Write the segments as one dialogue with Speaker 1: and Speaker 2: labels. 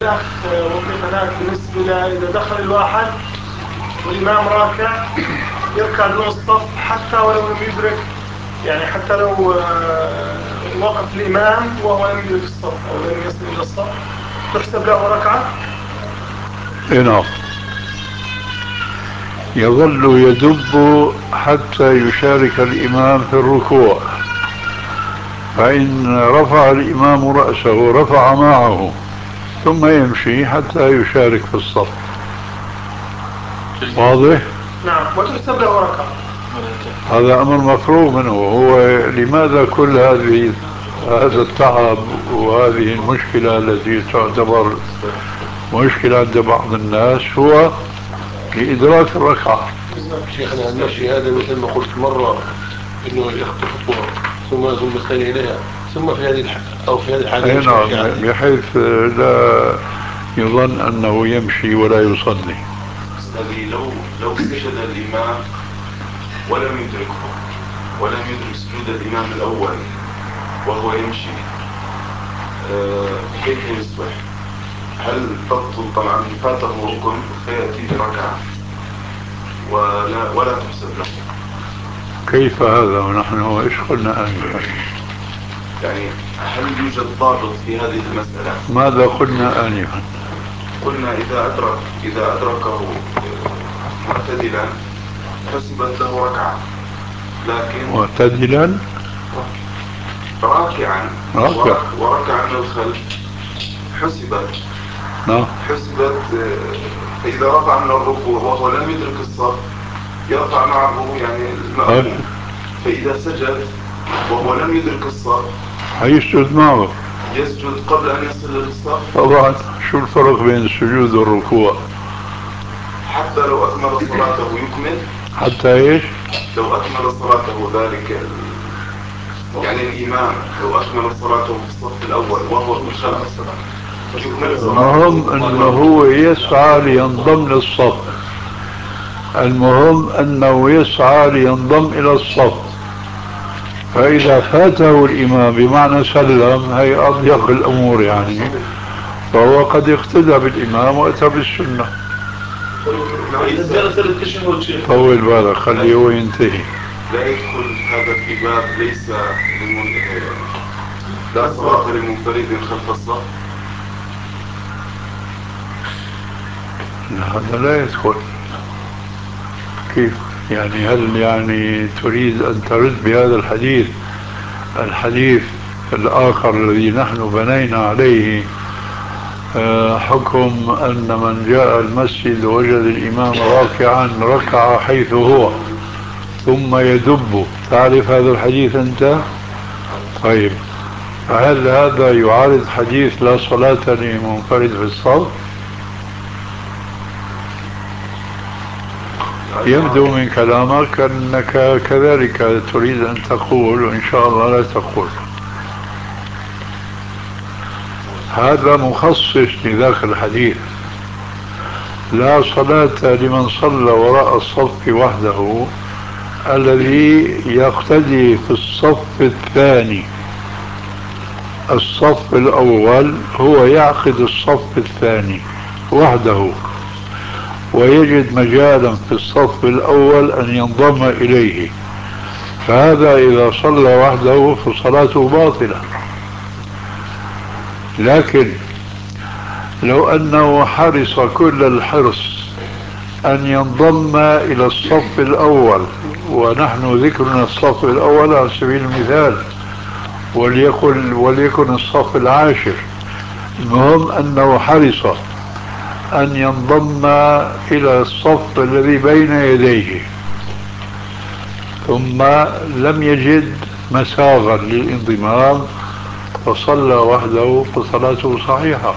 Speaker 1: الأخ وضح هناك بالنسبة إذا دخل الواحد والإمام راكع يركع دون الصف حتى ولو لم يدرك، يعني حتى لو وقف الإمام وهو لم يدرك الصف أو لم يصل إلى الصف تحسب له ركعة؟
Speaker 2: نعم، يظل يدب حتى يشارك الإمام في الركوع، فإن رفع الإمام رأسه رفع معه ثم يمشي حتى يشارك في الصف. واضح؟
Speaker 1: نعم، وتحسب له ركعة.
Speaker 2: هذا أمر مفروغ منه. هو لماذا كل هذا التعب وهذه المشكلة التي تعتبر مشكلة عند بعض الناس؟ هو لإدراك الركعة.
Speaker 3: شيخنا المشي هذا مثل ما قلت مرة انه يخطو خطوة ثم يستند اليها، ثم في هذه او في هذه الحالة يمشي
Speaker 2: نعم،
Speaker 3: عادي.
Speaker 2: بحيث لا يظن أنه يمشي ولا يصلي.
Speaker 4: أستاذي، لو سجد الإمام ولم يدركه، ولم يدرك سجود الإمام الأول وهو يمشي، كيف يصبح؟ هل تبطل؟ طبعا فاته ركن فيأتي بركعة ولا تحسب له.
Speaker 2: كيف هذا ونحن ايش قلنا آنفا؟
Speaker 4: يعني هل يوجد ضابط في هذه المسألة؟
Speaker 2: ماذا قلنا آنفا؟
Speaker 4: قلنا إذا أدركه معتدلا حسبت له ركعة، لكن
Speaker 2: معتدلا
Speaker 4: راكعا
Speaker 2: راكع.
Speaker 4: وركع من الخلف حسبت.
Speaker 2: نعم.
Speaker 4: فإذا رفع من الركوع وهو لم يدرك الصف يرفع معه يعني المأموم، فإذا سجد وهو لم يدرك الصف
Speaker 2: حيسجد معه.
Speaker 4: يسجد قبل أن يصل للصف.
Speaker 2: طبعا شو الفرق بين السجود والركوع؟
Speaker 4: حتى لو أكمل صلاته يكمل.
Speaker 2: حتى ايش؟
Speaker 4: لو أكمل صلاته ذلك يعني الإمام لو أكمل صلاته في الصف الأول وهو في الخلف يكمل صلاته.
Speaker 2: المهم أنه هو يسعى لينضم للصف، المهم أنه يسعى لينضم إلى الصف. فإذا فاته الإمام بمعنى سلم، هي أضيق الأمور يعني، فهو قد اقتدى بالإمام وأتى بالسنة.
Speaker 1: جلس للتشهد شيخ.
Speaker 2: طول بالك، خليه هو ينتهي.
Speaker 4: لا يدخل هذا في باب ليس لا صلاة لمنفرد خلف الصف.
Speaker 2: هذا لا يدخل. كيف يعني؟ هل يعني تريد أن ترد بهذا الحديث الآخر الذي نحن بنينا عليه حكم أن من جاء المسجد وجد الإمام راكعا ركع حيث هو ثم يدب؟ تعرف هذا الحديث أنت؟ طيب، فهل هذا يعارض حديث لا صلاة لمنفرد في الصف؟ يبدو من كلامك أنك كذلك تريد أن تقول، وإن شاء الله لا تقول. هذا مخصص لذاك الحديث: لا صلاة لمن صلى وراء الصف وحده، الذي يقتدي في الصف الثاني. الصف الأول هو يعقد الصف الثاني وحده، ويجد مجالا في الصف الأول أن ينضم إليه، فهذا إذا صلى وحده فصلاته باطلة. لكن لو أنه حرص كل الحرص أن ينضم إلى الصف الأول، ونحن ذكرنا الصف الأول على سبيل المثال، وليكن الصف العاشر، المهم أنه حرص أن ينضم إلى الصف الذي بين يديه ثم لم يجد مساغا للانضمام فصلى وحده فصلاته صحيحة.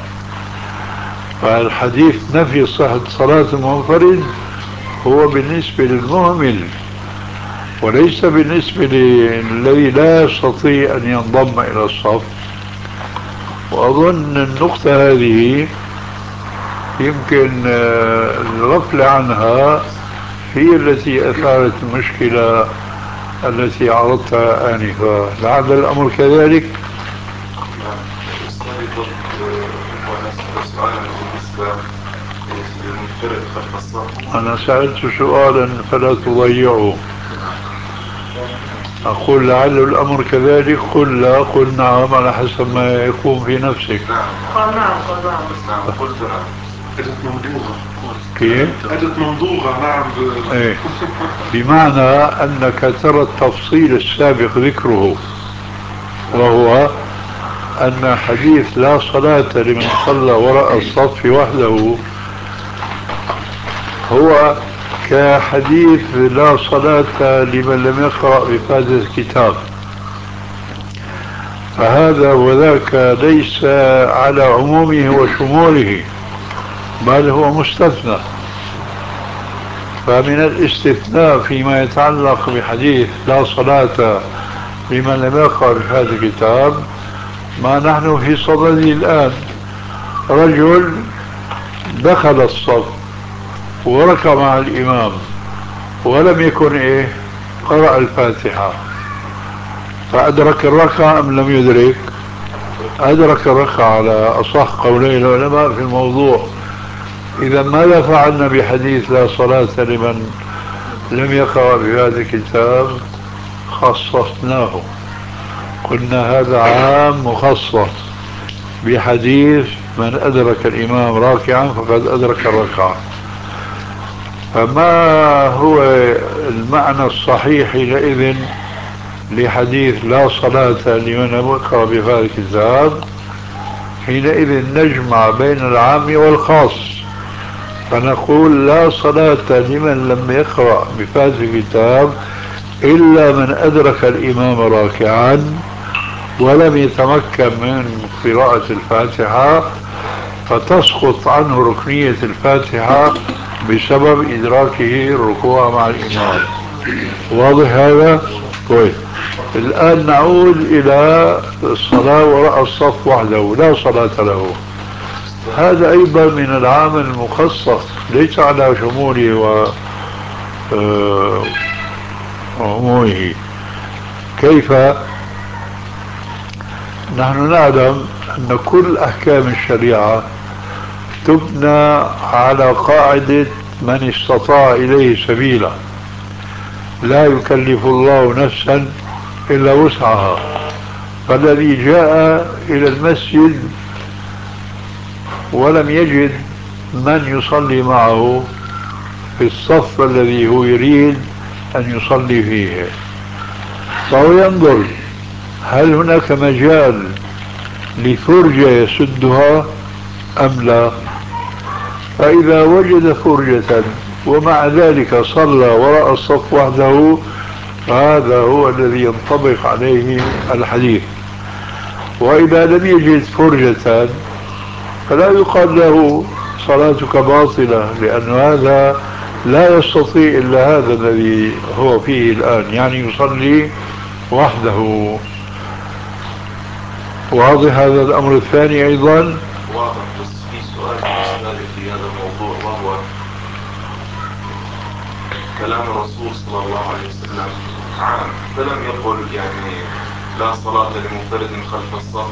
Speaker 2: فالحديث نفي صحة صلاة المنفرد هو بالنسبة للمهمل، وليس بالنسبة للذي لا يستطيع أن ينضم إلى الصف. وأظن النقطة هذه يمكن الغفلة عنها هي التي أثارت المشكلة التي عرضتها آنفا. لعل الأمر كذلك.
Speaker 4: أستاذي، وأنا أسأل سؤالا خلف الصف.
Speaker 2: أنا سألت سؤالا فلا تضيعه. أقول لعل الأمر كذلك؟ قل لا، قل نعم، على حسب ما يكون في نفسك.
Speaker 4: نعم.
Speaker 1: قال نعم، قال نعم.
Speaker 4: بس نعم قلت نعم.
Speaker 3: أدت ممضوغة.
Speaker 2: كيف؟
Speaker 3: أدت ممضوغة. نعم.
Speaker 2: إيه. بمعنى أنك ترى التفصيل السابق ذكره، وهو أن حديث لا صلاة لمن صلى وراء الصف وحده هو كحديث لا صلاة لمن لم يقرأ بفاتحة الكتاب، فهذا وذاك ليس على عمومه وشموله، بل هو مستثنى. فمن الاستثناء فيما يتعلق بحديث لا صلاة لمن لم يقرأ بفاتحة الكتاب ما نحن في صدده الآن. رجل دخل الصف وركع مع الإمام ولم يكن قرأ الفاتحة، فأدرك الركعة أم لم يدرك؟ أدرك الركعة على أصح قولي العلماء في الموضوع. إذا ماذا فعلنا بحديث لا صلاة لمن لم يقرأ بهذا الكتاب؟ خصصناه، قلنا هذا عام مخصص بحديث من أدرك الإمام راكعا فقد أدرك الركعة. فما هو المعنى الصحيح حينئذ لحديث لا صلاة لمن لم يقرأ بهذا الكتاب؟ حينئذ نجمع بين العام والخاص، فنقول لا صلاة لمن لم يقرأ بفاتحة الكتاب إلا من أدرك الإمام راكعا ولم يتمكن من قراءة الفاتحة، فتسقط عنه ركنية الفاتحة بسبب إدراكه الركوع مع الإمام. واضح هذا؟ طيب، الآن نعود إلى الصلاة وراء الصف وحده لا صلاة له. هذا أيضا من العام المخصص ليس على شموله وعمومه. كيف؟ نحن نعلم أن كل أحكام الشريعة تبنى على قاعدة من استطاع إليه سبيلا، لا يكلف الله نفسا إلا وسعها. فالذي جاء إلى المسجد ولم يجد من يصلي معه في الصف الذي هو يريد أن يصلي فيه، فهو ينظر هل هناك مجال لفرجة يسدها أم لا. فإذا وجد فرجة ومع ذلك صلى وراء الصف وحده فهذا هو الذي ينطبق عليه الحديث. وإذا لم يجد فرجة فلا يقال له صلاتك باطلة، لأن هذا لا يستطيع إلا هذا الذي هو فيه الآن، يعني يصلي وحده. واضح هذا الأمر الثاني أيضا؟
Speaker 4: واضح، بس في سؤال بالنسبة لي في هذا الموضوع، وهو كلام الرسول صلى الله عليه وسلم عام، فلم يقل يعني لا صلاة لمنفرد خلف الصف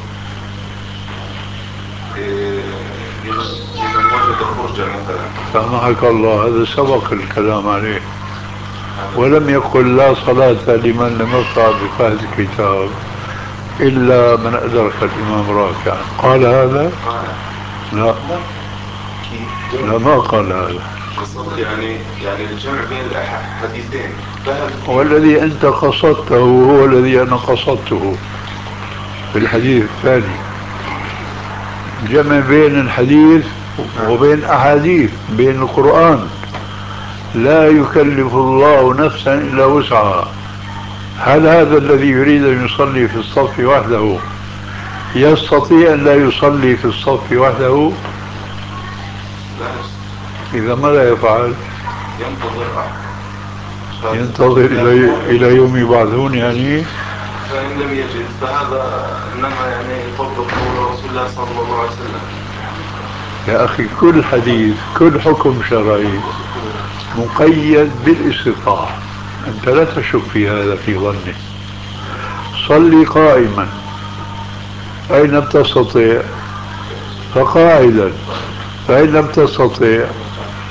Speaker 4: لمن وجد فرجة مثلا.
Speaker 2: سامحك الله، هذا سبق الكلام عليه، ولم يقل لا صلاة لمن لم يقرأ بفاتحة الكتاب إلا من أدرك الإمام راكعا. قال هذا؟ لا، لا ما قال هذا.
Speaker 4: قصدت يعني الجمع بين الحديثين.
Speaker 2: والذي أنت قصدته هو الذي أنا قصدته في الحديث الثاني، جمع بين الحديث وبين أحاديث، بين القرآن. لا يكلف الله نفسا إلا وسعها. هل هذا الذي يريد أن يصلي في الصف وحده يستطيع أن لا يصلي في الصف وحده؟
Speaker 4: لا.
Speaker 2: إذا ماذا يفعل؟
Speaker 4: ينتظر أحد،
Speaker 2: ينتظر إلى يوم يبعثون يعني.
Speaker 4: فإن لم يجد فهذا إنما يعني يطبق قول رسول الله صلى الله عليه وسلم.
Speaker 2: يا أخي كل حديث، كل حكم شرعي مقيد بالاستطاعة، أنت لا تشك في هذا في ظني. صلي قائما، فإن لم تستطيع فقاعدا، فإن لم تستطيع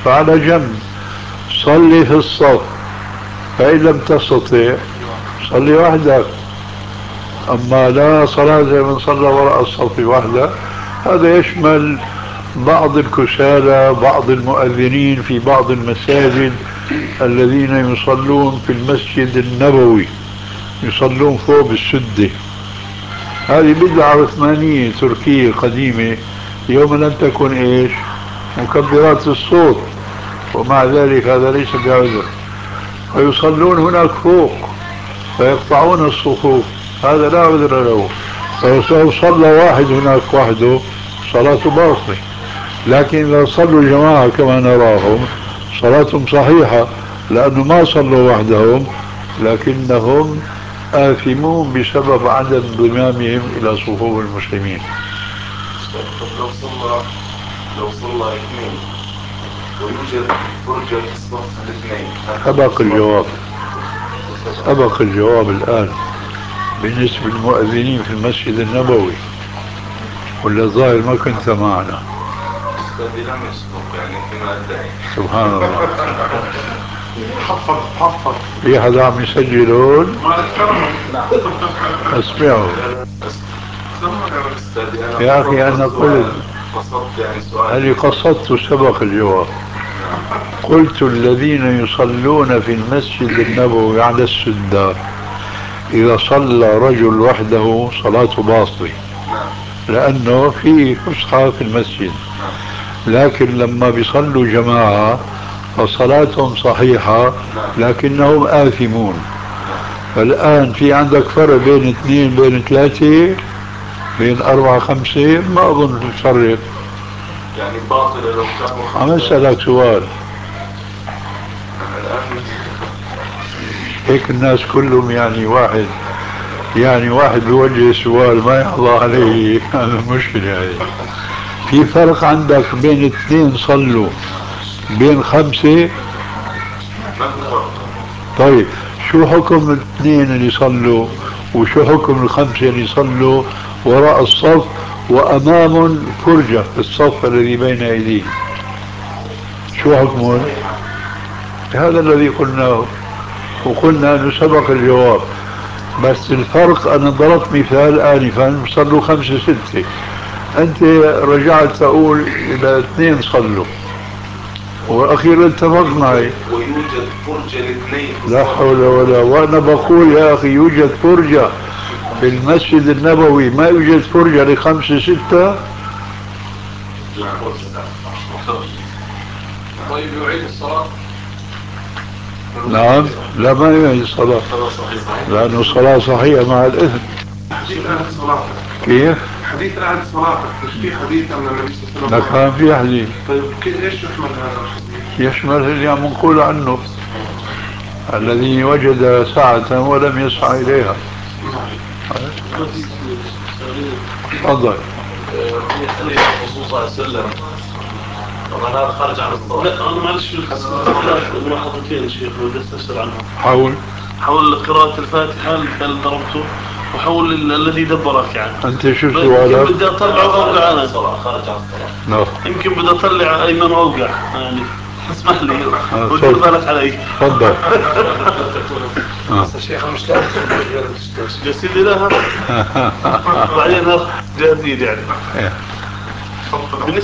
Speaker 2: فعلى جنب صلي في الصف، فإن لم تستطع صلي وحدك. أما لا صلاة زي من صلى وراء الصف وحده، هذا يشمل بعض الكسالى، بعض المؤذنين في بعض المساجد الذين يصلون في المسجد النبوي، يصلون فوق بالسدة. هذه بدعة عثمانية تركية قديمة، يوم لم تكن ايش؟ مكبرات الصوت، ومع ذلك هذا ليس بعذر، فيصلون هناك فوق فيقطعون الصفوف، هذا لا عذر له. فلو صلى واحد هناك وحده صلاته باطلة، لكن إذا صلوا جماعة كما نراهم صلاتهم صحيحة، لأنه ما صلوا وحدهم لكنهم آثمون بسبب عدم انضمامهم إلى صفوف المسلمين.
Speaker 4: طب لو صلى اثنين ويوجد فرجة في الصف الاثنين،
Speaker 2: سبق الجواب الآن بالنسبة للمؤذنين في المسجد النبوي، ولا الظاهر ما كنت معنا؟
Speaker 4: أستاذي لم يسبق يعني فيما أدعي.
Speaker 2: سبحان الله.
Speaker 1: حفظ
Speaker 2: في حدا عم يسجلون؟ اسمعوا يا أخي، أنا
Speaker 4: قصدت يعني سؤال.
Speaker 2: هل قصدت سبق الجواب؟ قلت الذين يصلون في المسجد النبوي على السدة إذا صلى رجل وحده صلاته باطلة، لأنه في فسحة في المسجد، لكن لما بيصلوا جماعة فصلاتهم صحيحة لكنهم آثمون. فالآن في عندك فرق بين اثنين، بين ثلاثة، بين أربعة، خمسة، ما أظن تفرق.
Speaker 4: يعني باطلة لو كانوا خمسة.
Speaker 2: عم أسألك سؤال،
Speaker 4: الآن
Speaker 2: هيك الناس كلهم يعني واحد بيوجه سؤال ما يحظى عليه، هذا مشكلة هاي. في فرق عندك بين اثنين صلوا بين خمسة؟ طيب شو حكم الاثنين اللي صلوا، وشو حكم الخمسة اللي صلوا وراء الصف وأمام فرجة في الصف الذي بين أيديهم؟ شو حكمهم؟ هذا الذي قلناه، وقلنا أنه سبق الجواب. بس الفرق أنا ضربت مثال آنفا صلوا خمسة ستة، أنت رجعت تقول إلى اثنين صلوا، وأخيرا اتفق معي
Speaker 4: ويوجد فرجة لاثنين.
Speaker 2: لا حول ولا، وأنا بقول يا أخي يوجد فرجة في المسجد النبوي، ما يوجد فرجة لخمسة ستة.
Speaker 3: طيب يعيد الصلاة؟
Speaker 2: نعم، لا ما يعيد الصلاة لأنه الصلاة صحيحة مع الإثم.
Speaker 1: حديث عن صلاتك.
Speaker 2: كيف؟
Speaker 1: حديث عن صلاتك، مش في حديث عن النبي صلى الله عليه وسلم؟
Speaker 2: كان في حديث.
Speaker 1: طيب ايش يحمل هذا الحديث؟
Speaker 2: يشمل اللي عم نقول عنه، الذي وجد ساعة ولم يسعى إليها. تفضل.
Speaker 3: في حديث الرسول صلى الله عليه وسلم، طبعا هذا خارج عن الصلاة. لا أنا معلش ملاحظتين شيخ بدي استفسر عنهم. حول قراءة الفاتحة اللي ضربته، وحول الذي دبرك يعني.
Speaker 2: أنت شو
Speaker 3: يمكن
Speaker 2: سؤالك؟
Speaker 3: بدي أطلع وأوقع أنا. خارج عن الصلاة. يمكن بدي أطلع أيمن وأوقع يعني. اسمح لي ودير بالك علي.
Speaker 2: تفضل.
Speaker 3: الشيخ مشتاق يا سيدي لها بعدين جاهزين يعني.